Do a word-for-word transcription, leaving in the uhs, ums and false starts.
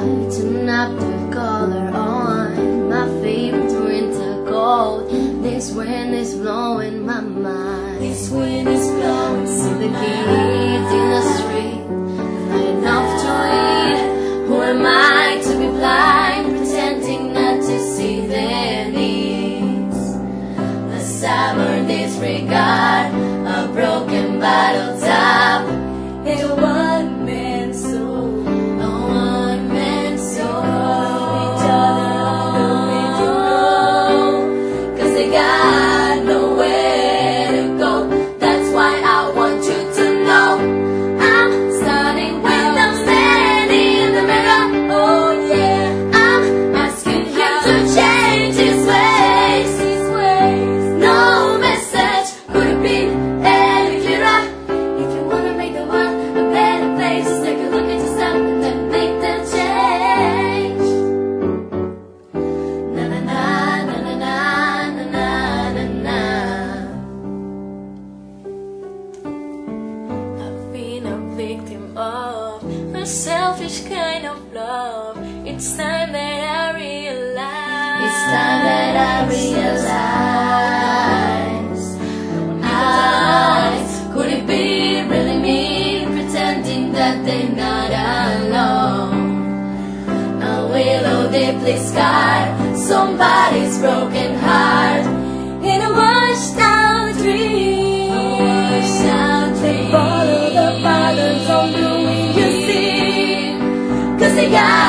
turn up the color on my favorite winter coat. This wind is blowing my mind. This wind is blowing. See the kids in the street, lighting off to eat. Who am I to be blind, pretending not to see their needs? A summer disregard, a broken bottle top, and a one-man soul. a one-man soul. Each other the way to go, 'cause they got nowhere to go. That's why I want you to know I'm starting with the man in the mirror. oh yeah, I'm asking him to change his ways. his ways. No message could have been any clearer. If you wanna make the world a better place, take a look at yourself and then make the change. Na na na na na na na na na. I've been a victim of a selfish kind of love. It's time that I realize. It's time that I realize. Eyes, could it be really me, pretending that they're not alone? A willow deeply scarred, somebody's broken heart, In a washed out dream. a washed out dream. Follow the patterns on the wind you see. 'Cause they got